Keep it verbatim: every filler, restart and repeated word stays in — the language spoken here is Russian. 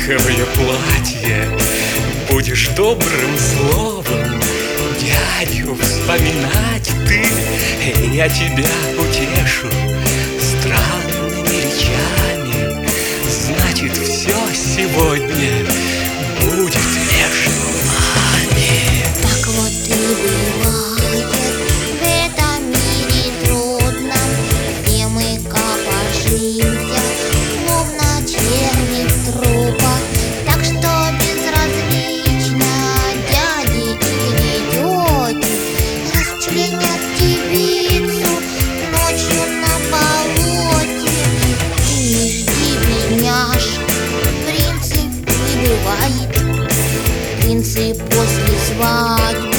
шелковое платье. Будешь добрым словом дядю вспоминать ты, я тебя утешу странными речами. Значит, все сегодня будет между нами. Так вот и бывает в этом мире трудном, где мы копошимся, словно черви в трупах. Так что безразлично, дяди или тети, расчленят девицу ночью на болоте. Ты не жди, бедняжка, принцев не бывает. Принцы после свадьбы